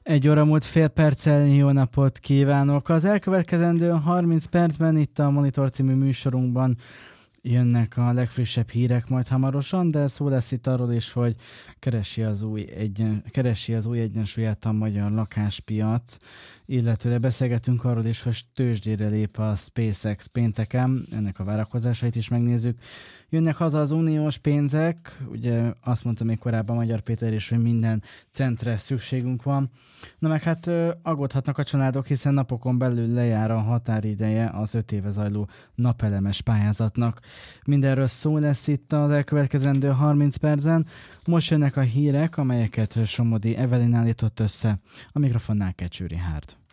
Egy óra múlt fél perccel, jó napot kívánok! Az elkövetkezendő 30 percben itt a Monitor című műsorunkban jönnek a legfrissebb hírek majd hamarosan, de szó lesz itt arról is, hogy keresi az új egyensúlyát a magyar lakáspiac, illetve beszélgetünk arról is, hogy tőzsdére lép a SpaceX pénteken, ennek a várakozásait is megnézzük. Jönnek haza az uniós pénzek, ugye azt mondta még korábban Magyar Péter is, hogy minden centre szükségünk van. Na meg hát aggódhatnak a családok, hiszen napokon belül lejár a határideje az 5 éve zajló napelemes pályázatnak. Mindenről szó lesz itt az elkövetkezendő 30 percen. Most jönnek a hírek, amelyeket Somodi Evelyn állított össze. A mikrofonnál Kecső Richárd.